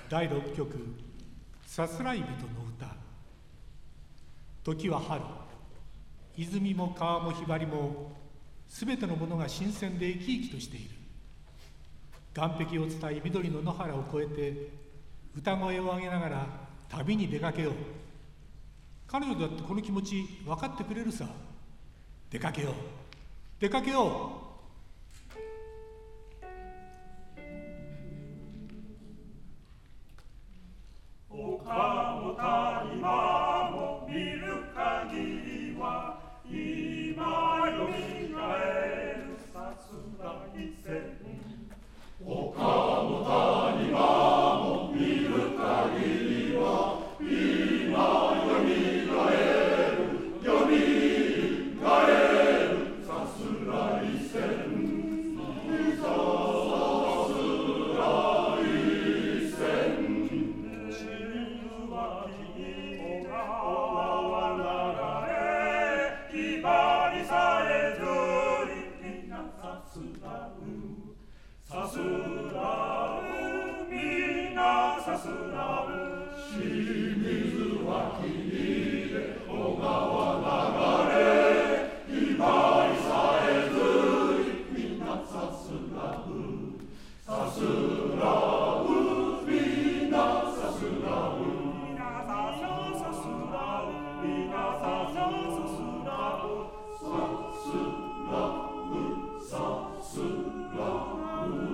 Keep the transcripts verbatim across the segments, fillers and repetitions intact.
だいろっきょくさすらい人の歌。時は春、泉も川もひばりもすべてのものが新鮮で生き生きとしている。岸壁を伝い緑の野原を越えて歌声を上げながら旅に出かけよう。彼女だってこの気持ち分かってくれるさ。出かけよう出かけよう。 丘も谷間も見る限りは今よみがえるさすらい線。丘も谷間も見る限りは今よみがえるよみがえるさすらい線。さすらうみなさすらう清水は霧で小川流れひばりさえずりみなさすらうさすらうみなさすらうみなさすらうみなさすらうさすらうさすらう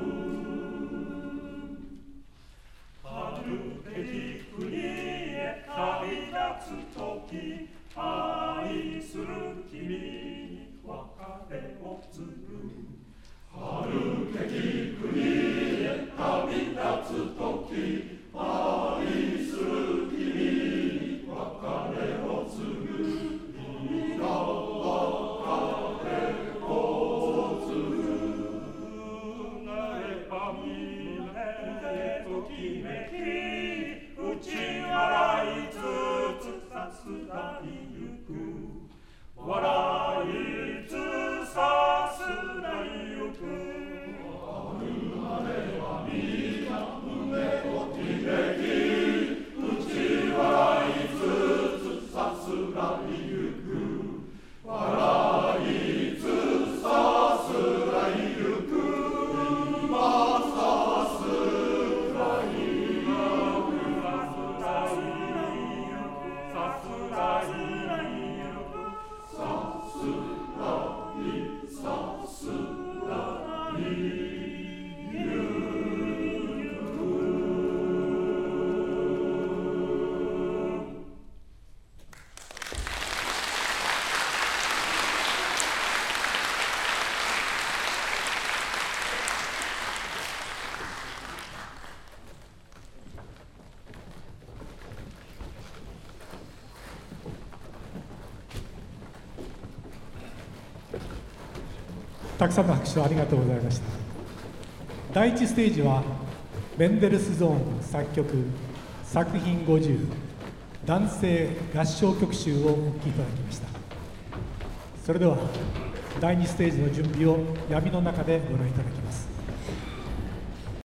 敵国へ旅立つとき愛する君に別れを告ぐ。春敵国へ旅立つとき愛する君に別れを告ぐ。みな別れを告ぐ。なればみれときめき打ち笑いつつさすらいゆく。笑いつさすらいゆく。あれはみな胸をきめき打ち笑いつつさすらいゆく。笑いつさすらいゆく。今さすらいゆく。さすらいさすらいゆく。 たくさんの拍手をありがとうございました。だいいちステージはメンデルスゾーン作曲作品ごじゅう男性合唱曲集をお聴きいただきました。それではだいにステージの準備を闇の中でご覧いただきます。